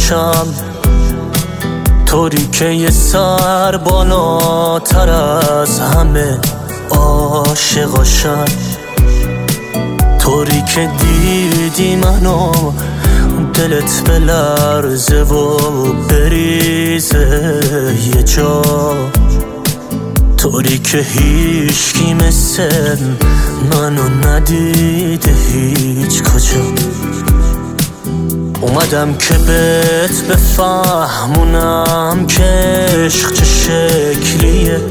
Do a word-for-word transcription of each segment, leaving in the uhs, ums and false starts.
باشم، طوری که یه سر بالاتر از همه عاشقاشم، طوری که دیدی منو دلت بلرزه و بریزه یه جا، طوری که هیچکی مثل منو ندیده هیچ کجا. اومدم که بهت بفهمونم که عشق چه شکلیه،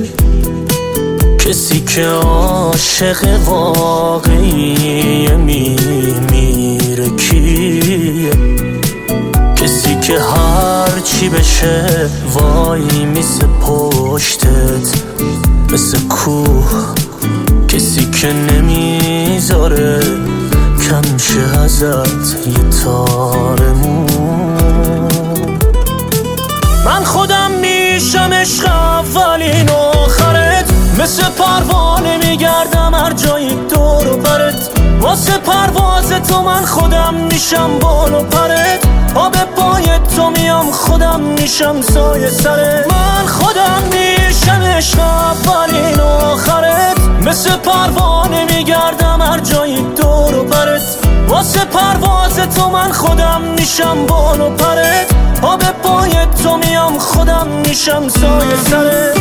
کسی که عاشق واقعی میمیره کیه، کسی که هر چی بشه وای میسه پشتت مثل کوه، کسی که نمیذاره کم شه ازت یه تارمون. من خودم میشم عشق اولین آخرت، مثل پروانه میگردم هر جایی دور و برت، واسه پرواز تو من خودم میشم بال و پرت، آب پای تو میام خودم میشم سایه سرت. من خودم میشم عشق اولین آخرت، مثل پروانه میگردم هر جایی دور و برت، واسه پرواز تو من خودم میشم بال و پرت، آب پای تو میام خودم میشم سایه سرت.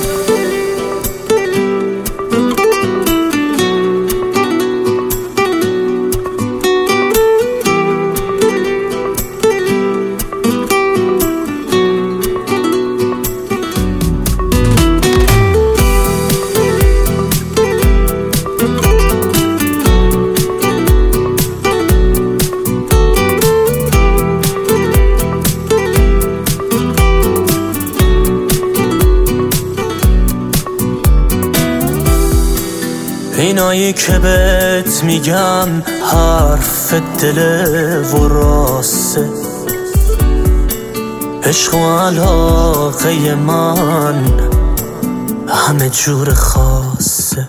اینایی که بهت میگن حرف دل و راسته، عشق و علاقه من همه جور خاصه.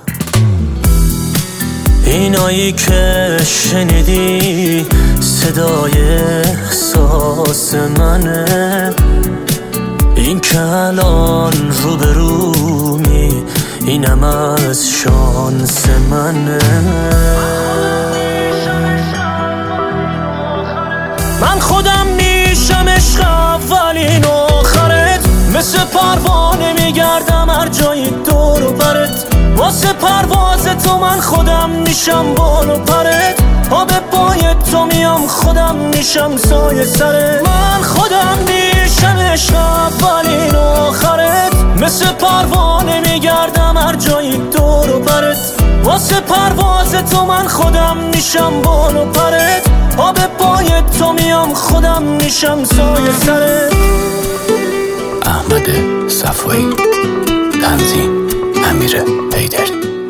اینایی که شنیدی صدای احساس منه، این که الان روبرومی اینم از شانس منه. من خودم میشم عشق اولین آخرت، مثل پروانه میگردم هر جایی دور و برت، واسه پرواز تو من خودم میشم بال و پرت، آب پای تو میام خودم میشم سایه سرت. من خودم میشم عشق اولین آخرت، مثل پروانه میگردم هر جایی دور و برت، واسه پرواز تو من خودم میشم بال و پرت، آب پای تو میام خودم میشم سایه سرت. احمد صفایی، تنظیم امیر حیدری.